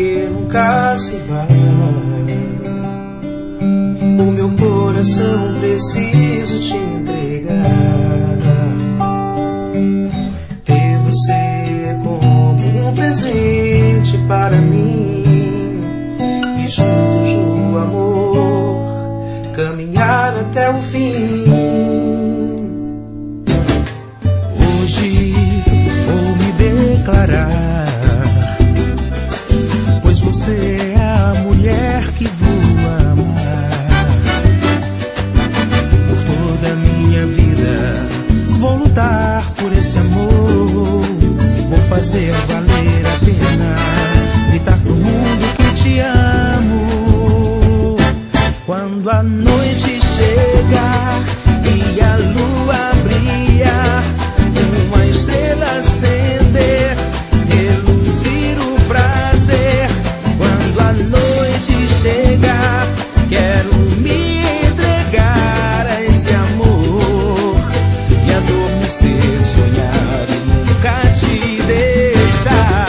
que nunca se vai. O meu coração preciso te entregar. Ter você é como um presente para mim, e juntos no amor caminhar até o fim. Hoje vou me declarar, pois você é a mulher que vou amar. Por toda a minha vida vou lutar por esse amor. Vou fazer valer a pena, gritar pro mundo que te amo. Quando a noite chegar e a lua brilhar, uma estrela acender, reluzir o prazer. Quando a noite chegar, quero me entregar a esse amor e adormecer, sonhar e nunca te deixar.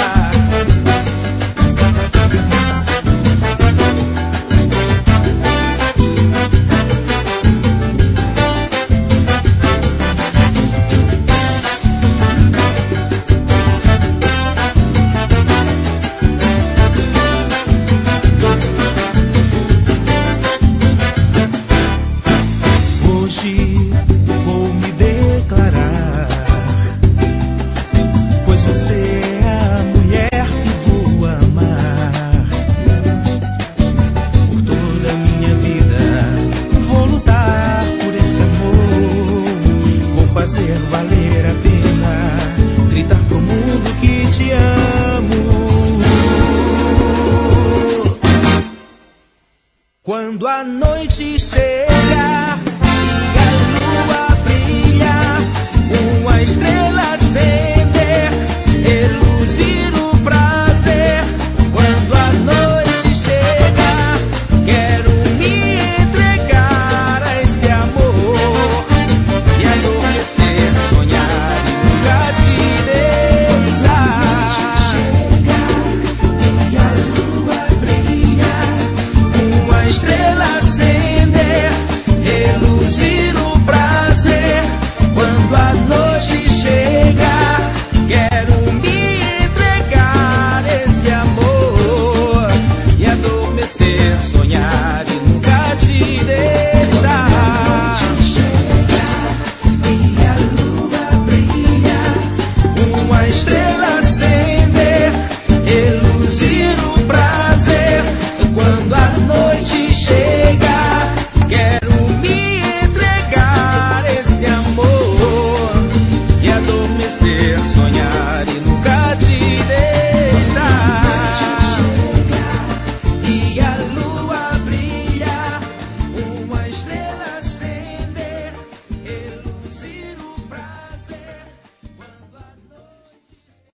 Hoje vou me declarar, pois você é a mulher que vou amar. Por toda a minha vida vou lutar por esse amor. Vou fazer valer a pena, gritar pro mundo que te amo. Quando a noite chegar e a lua brilhar, uma estrela acende.